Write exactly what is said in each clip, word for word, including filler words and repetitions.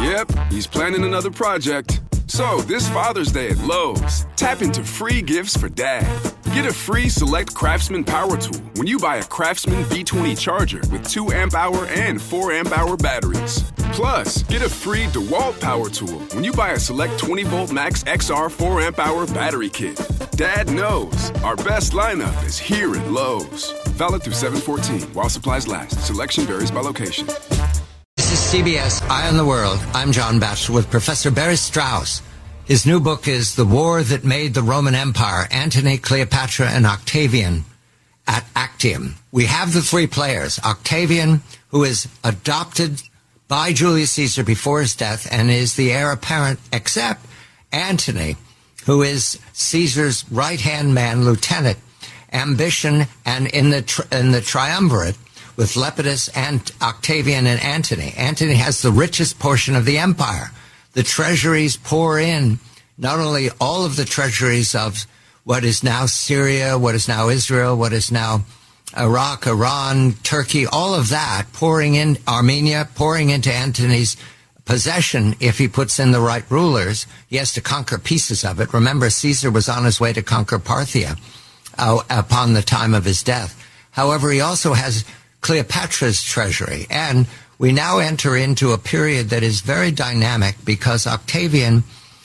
Yep, he's planning another project. So, this Father's Day at Lowe's, tap into free gifts for Dad. Get a free Select Craftsman power tool when you buy a Craftsman B twenty charger with two amp hour and four amp hour batteries. Plus, get a free DeWalt power tool when you buy a Select twenty volt Max X R four amp hour battery kit. Dad knows our best lineup is here at Lowe's. Valid through seven fourteen while supplies last. Selection varies by location. This is C B S Eye on the World. I'm John Batchelor with Professor Barry Strauss. His new book is The War That Made the Roman Empire, Antony, Cleopatra, and Octavian at Actium. We have the three players. Octavian, who is adopted by Julius Caesar before his death and is the heir apparent, except Antony, who is Caesar's right-hand man, lieutenant, ambition, and in the tri- in the triumvirate with Lepidus and Octavian and Antony. Antony has the richest portion of the empire. The treasuries pour in, not only all of the treasuries of what is now Syria, what is now Israel, what is now Iraq, Iran, Turkey, all of that pouring in, Armenia, pouring into Antony's possession. If he puts in the right rulers, he has to conquer pieces of it. Remember, Caesar was on his way to conquer Parthia uh, upon the time of his death. However, he also has Cleopatra's treasury, and we now enter into a period that is very dynamic because Octavian,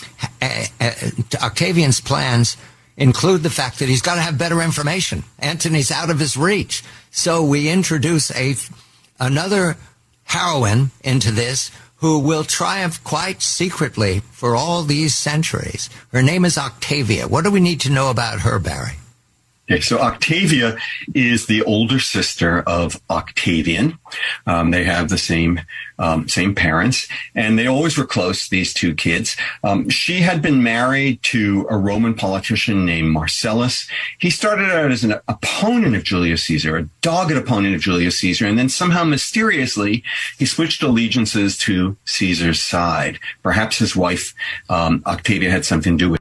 uh, uh, Octavian's plans include the fact that he's got to have better information. Antony's out of his reach. So we introduce a another heroine into this who will triumph quite secretly for all these centuries. Her name is Octavia. What do we need to know about her, Barry? Okay, so Octavia is the older sister of Octavian. Um, they have the same um, same parents, and they always were close, these two kids. Um, she had been married to a Roman politician named Marcellus. He started out as an opponent of Julius Caesar, a dogged opponent of Julius Caesar, and then somehow mysteriously he switched allegiances to Caesar's side. Perhaps his wife, um, Octavia, had something to do with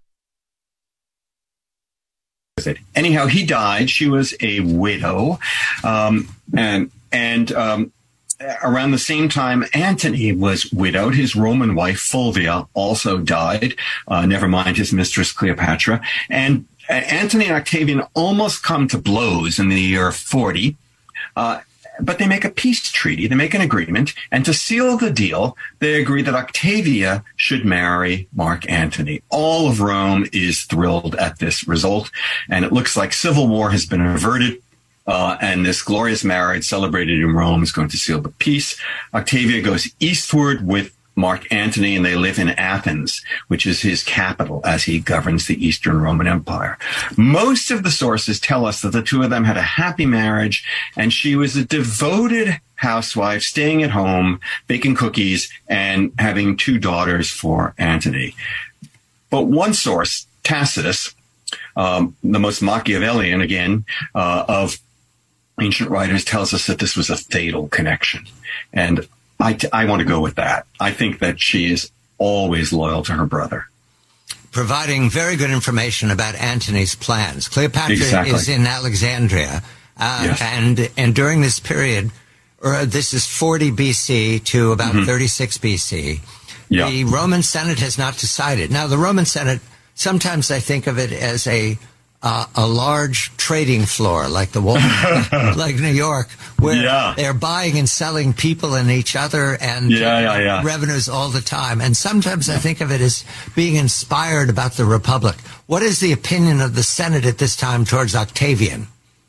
it. Anyhow, he died. She was a widow. Um, and and um, around the same time, Antony was widowed. His Roman wife, Fulvia, also died. Uh, never mind his mistress, Cleopatra. And Antony and Octavian almost come to blows in the year forty. Uh, But they make a peace treaty. They make an agreement. And to seal the deal, they agree that Octavia should marry Mark Antony. All of Rome is thrilled at this result. And it looks like civil war has been averted. Uh, and this glorious marriage celebrated in Rome is going to seal the peace. Octavia goes eastward with Mark Antony, and they live in Athens, which is his capital as he governs the Eastern Roman Empire. Most of the sources tell us that the two of them had a happy marriage, and she was a devoted housewife, staying at home, baking cookies, and having two daughters for Antony. But one source, Tacitus, um, the most Machiavellian, again, uh, of ancient writers, tells us that this was a fatal connection. And I, t- I want to go with that. I think that she is always loyal to her brother. Providing very good information about Antony's plans. Cleopatra exactly. is in Alexandria. Uh, yes. and, and during this period, or this is forty B C to about mm-hmm. thirty-six B C, yeah. the Roman Senate has not decided. Now, the Roman Senate, sometimes I think of it as a Uh, a large trading floor like the Wall, like New York, where yeah. they're buying and selling people and each other and yeah, yeah, yeah. revenues all the time. And sometimes I think of it as being inspired about the Republic. What is the opinion of the Senate at this time towards Octavian?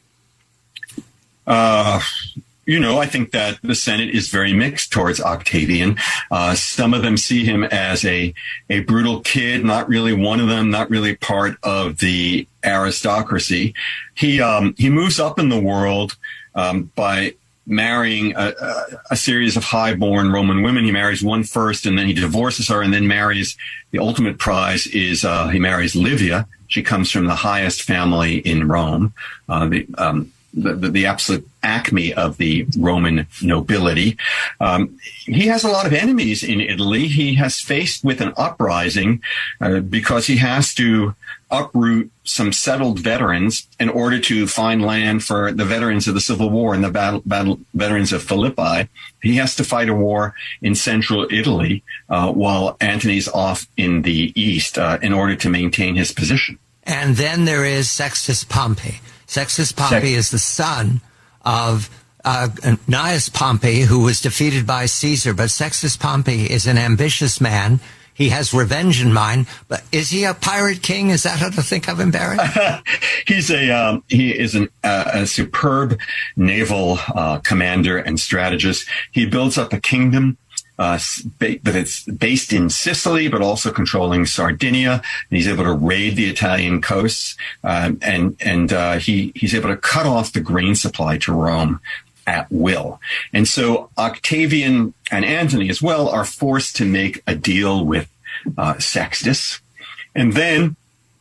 Uh, you know, I think that the Senate is very mixed towards Octavian. Uh, some of them see him as a, a brutal kid, not really one of them, not really part of the aristocracy. He, um, he moves up in the world, um, by marrying a, a, a series of high-born Roman women. He marries one first, and then he divorces her, and then marries, the ultimate prize is, uh, he marries Livia. She comes from the highest family in Rome, uh, the, um, the, the, the absolute acme of the Roman nobility. Um, he has a lot of enemies in Italy. He has faced with an uprising uh, because he has to uproot some settled veterans in order to find land for the veterans of the Civil War and the battle, battle veterans of Philippi. He has to fight a war in central Italy uh, while Antony's off in the east uh, in order to maintain his position. And then there is Sextus Pompey. Sextus Pompey Sex- is the son of uh, Gnaeus Pompey, who was defeated by Caesar. But Sextus Pompey is an ambitious man. He has revenge in mind, but is he a pirate king? Is that how to think of him, Barry? He's a um, he is an, uh, a superb naval uh, commander and strategist. He builds up a kingdom, uh, but it's based in Sicily, but also controlling Sardinia. And he's able to raid the Italian coasts, um, and and uh, he he's able to cut off the grain supply to Rome at will. And so Octavian and Antony as well are forced to make a deal with uh, Sextus. And then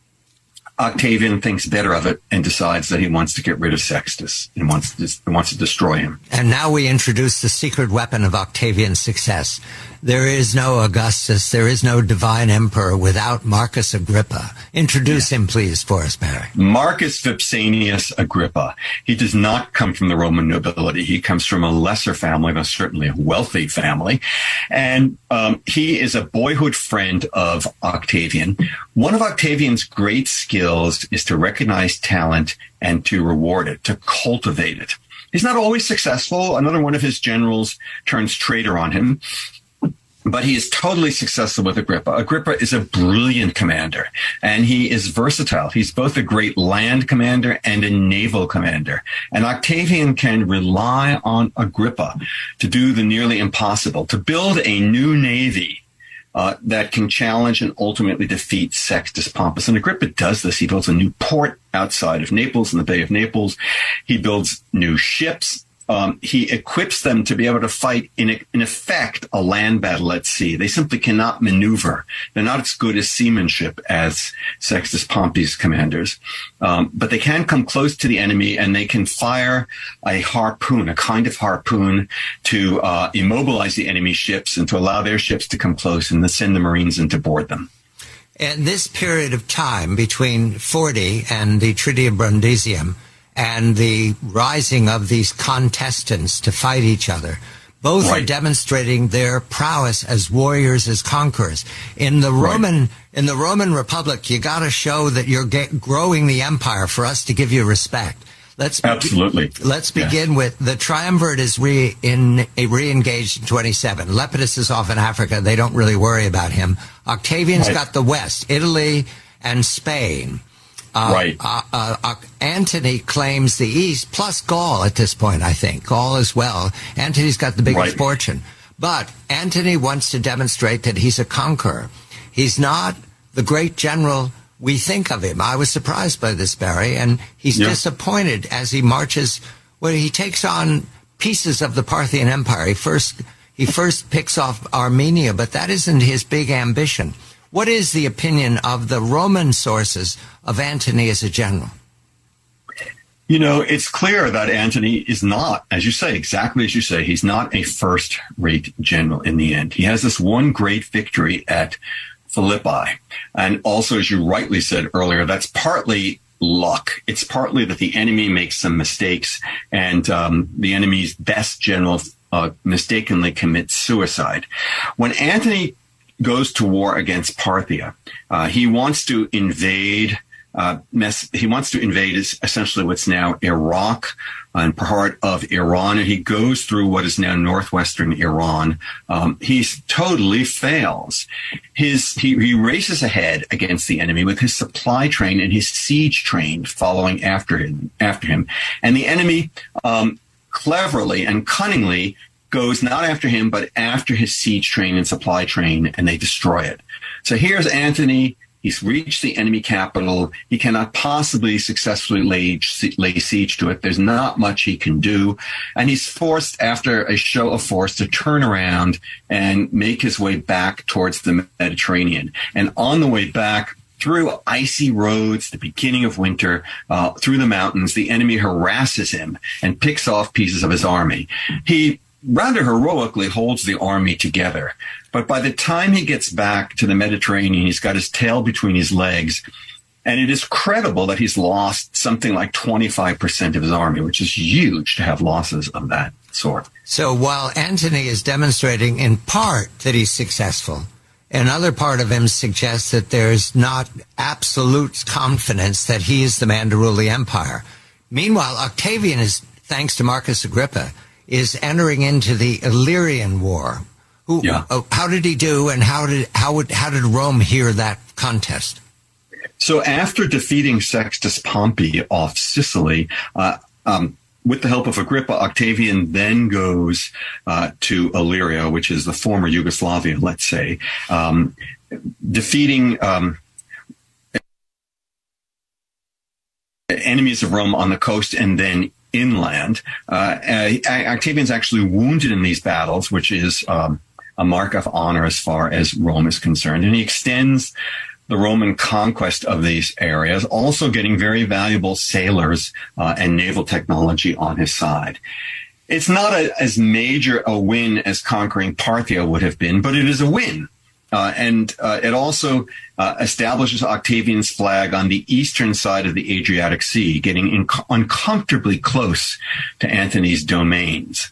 Octavian thinks better of it and decides that he wants to get rid of Sextus and wants to, wants to destroy him. And now we introduce the secret weapon of Octavian's success. There is no Augustus, there is no divine emperor without Marcus Agrippa. Introduce yeah. him, please, for us, Barry. Marcus Vipsanius Agrippa. He does not come from the Roman nobility. He comes from a lesser family, but certainly a wealthy family. And um, he is a boyhood friend of Octavian. One of Octavian's great skills is to recognize talent and to reward it, to cultivate it. He's not always successful. Another one of his generals turns traitor on him. But he is totally successful with Agrippa. Agrippa is a brilliant commander, and he is versatile. He's both a great land commander and a naval commander. And Octavian can rely on Agrippa to do the nearly impossible, to build a new navy uh, that can challenge and ultimately defeat Sextus Pompus. And Agrippa does this. He builds a new port outside of Naples in the Bay of Naples. He builds new ships. Um, he equips them to be able to fight, in, in effect, a land battle at sea. They simply cannot maneuver. They're not as good as seamanship as Sextus Pompey's commanders. Um, but they can come close to the enemy, and they can fire a harpoon, a kind of harpoon, to uh, immobilize the enemy ships and to allow their ships to come close and to send the Marines in to board them. And this period of time between forty and the Treaty of Brundisium and the rising of these contestants to fight each other, both right. are demonstrating their prowess as warriors, as conquerors. In the right. Roman in the Roman Republic, you got to show that you're get, growing the empire for us to give you respect. Let's absolutely. Be, let's begin yes. with the triumvirate is re in re-engaged in twenty-seven. Lepidus is off in Africa; they don't really worry about him. Octavian's right. got the West, Italy and Spain. Uh, right. Uh, uh, uh, Antony claims the East, plus Gaul at this point, I think. Gaul as well. Antony's got the biggest right. fortune. But Antony wants to demonstrate that he's a conqueror. He's not the great general we think of him. I was surprised by this, Barry, and he's yeah. disappointed as he marches, well, he takes on pieces of the Parthian Empire. He first, he first picks off Armenia, but that isn't his big ambition. What is the opinion of the Roman sources of Antony as a general? You know, it's clear that Antony is not, as you say, exactly as you say, he's not a first-rate general in the end. He has this one great victory at Philippi. And also, as you rightly said earlier, that's partly luck. It's partly that the enemy makes some mistakes, and um, the enemy's best general uh, mistakenly commits suicide. When Antony goes to war against Parthia, uh, he wants to invade Uh, mess, he wants to invade is essentially what's now Iraq and part of Iran, and he goes through what is now northwestern Iran. Um, he totally fails. His he, he races ahead against the enemy with his supply train and his siege train following after him. After him, and the enemy um, cleverly and cunningly goes not after him, but after his siege train and supply train, and they destroy it. So here's Antony. He's reached the enemy capital. He cannot possibly successfully lay, lay siege to it. There's not much he can do. And he's forced, after a show of force, to turn around and make his way back towards the Mediterranean. And on the way back through icy roads, the beginning of winter, uh, through the mountains. The enemy harasses him and picks off pieces of his army. He rather heroically holds the army together. But by the time he gets back to the Mediterranean, he's got his tail between his legs. And it is credible that he's lost something like twenty-five percent of his army, which is huge to have losses of that sort. So while Antony is demonstrating in part that he's successful, another part of him suggests that there's not absolute confidence that he is the man to rule the empire. Meanwhile, Octavian is, thanks to Marcus Agrippa, is entering into the Illyrian War. Who, yeah. uh, how did he do, and how did how would how did Rome hear that contest? So after defeating Sextus Pompey off Sicily, uh, um, with the help of Agrippa, Octavian then goes uh, to Illyria, which is the former Yugoslavia, let's say, um, defeating um, enemies of Rome on the coast and then inland. Uh, Octavian's actually wounded in these battles, which is um, a mark of honor as far as Rome is concerned. And he extends the Roman conquest of these areas, also getting very valuable sailors uh, and naval technology on his side. It's not a, as major a win as conquering Parthia would have been, but it is a win. Uh, and uh, it also uh, establishes Octavian's flag on the eastern side of the Adriatic Sea, getting inc- uncomfortably close to Antony's domains.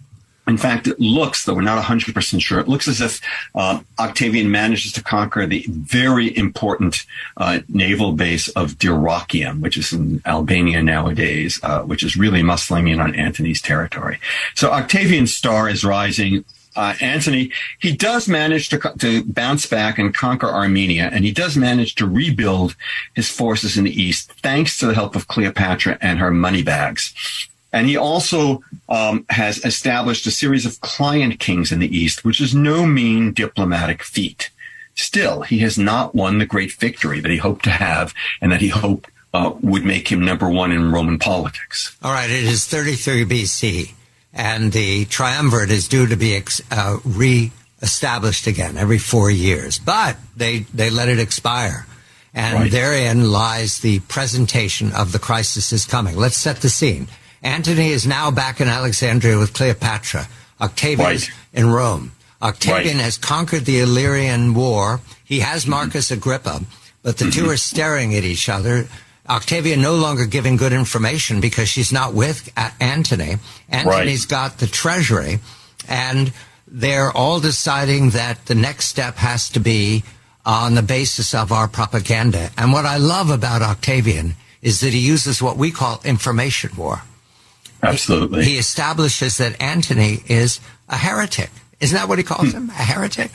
In fact, it looks, though we're not one hundred percent sure, it looks as if uh, Octavian manages to conquer the very important uh, naval base of Dyrrhachium, which is in Albania nowadays, uh, which is really muscling in on Antony's territory. So Octavian's star is rising. Uh, Antony, he does manage to, to bounce back and conquer Armenia, and he does manage to rebuild his forces in the east, thanks to the help of Cleopatra and her money bags. And he also um, has established a series of client kings in the East, which is no mean diplomatic feat. Still, he has not won the great victory that he hoped to have and that he hoped uh, would make him number one in Roman politics. All right, it is thirty-three B C, and the triumvirate is due to be ex- uh, re-established again every four years. But they, they let it expire. And right. Therein lies the presentation of the crisis is coming. Let's set the scene. Antony is now back in Alexandria with Cleopatra. Octavian is right. in Rome. Octavian right. has conquered the Illyrian War. He has Marcus mm-hmm. Agrippa, but the two are staring at each other. Octavian no longer giving good information because she's not with Antony. Antony's right. got the treasury, and they're all deciding that the next step has to be on the basis of our propaganda. And what I love about Octavian is that he uses what we call information war. Absolutely. He establishes that Antony is a heretic. Isn't that what he calls him? A heretic?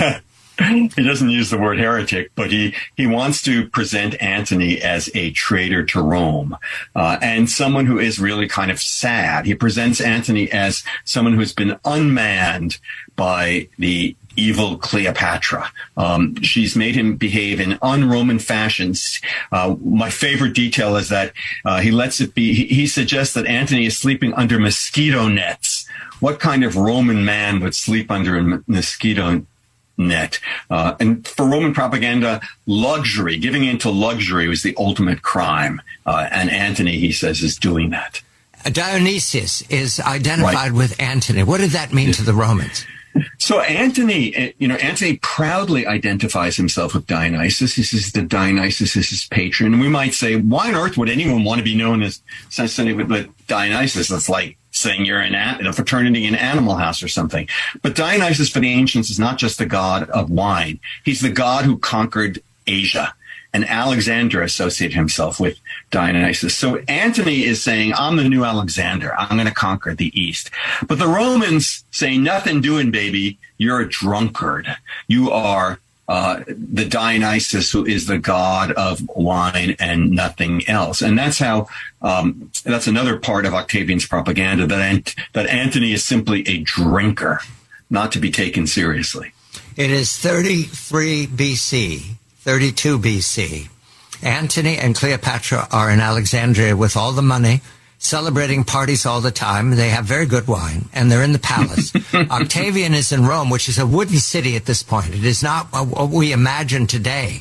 He doesn't use the word heretic, but he, he wants to present Antony as a traitor to Rome uh, and someone who is really kind of sad. He presents Antony as someone who's been unmanned by the evil Cleopatra. Um, she's made him behave in un-Roman fashions. Uh, my favorite detail is that uh, he lets it be, he, he suggests that Antony is sleeping under mosquito nets. What kind of Roman man would sleep under a mosquito net? Uh, and for Roman propaganda, luxury, giving in to luxury was the ultimate crime. Uh, and Antony, he says, is doing that. Dionysius is identified right. with Antony. What did that mean to the Romans? So Antony, you know, Antony proudly identifies himself with Dionysus. He says that Dionysus is his patron. And we might say, why on earth would anyone want to be known as something with Dionysus? That's like saying you're in a fraternity in Animal House or something. But Dionysus for the ancients is not just the god of wine. He's the god who conquered Asia. And Alexander associated himself with Dionysus. So Antony is saying, I'm the new Alexander. I'm going to conquer the East. But the Romans say, nothing doing, baby. You're a drunkard. You are uh, the Dionysus who is the god of wine and nothing else. And that's how, um, that's another part of Octavian's propaganda, that, Ant- that Antony is simply a drinker, not to be taken seriously. It is thirty-three B C. thirty-two B C. Antony and Cleopatra are in Alexandria with all the money, celebrating parties all the time. They have very good wine, and they're in the palace. Octavian is in Rome, which is a wooden city at this point. It is not what we imagine today.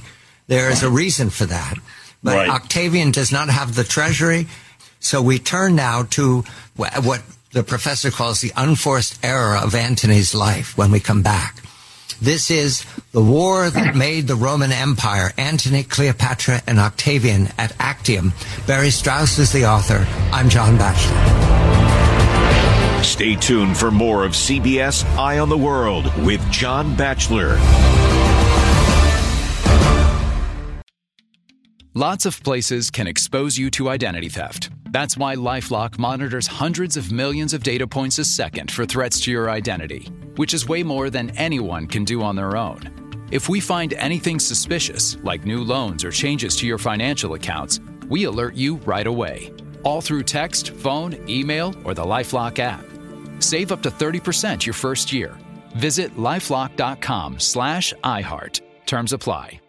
There is a reason for that. But Right. Octavian does not have the treasury. So we turn now to what the professor calls the unforced era of Antony's life when we come back. This is the war that made the Roman Empire, Antony, Cleopatra, and Octavian at Actium. Barry Strauss is the author. I'm John Batchelor. Stay tuned for more of C B S Eye on the World with John Batchelor. Lots of places can expose you to identity theft. That's why LifeLock monitors hundreds of millions of data points a second for threats to your identity, which is way more than anyone can do on their own. If we find anything suspicious, like new loans or changes to your financial accounts, we alert you right away, all through text, phone, email, or the LifeLock app. Save up to thirty percent your first year. Visit lifelock.com slash iHeart. Terms apply.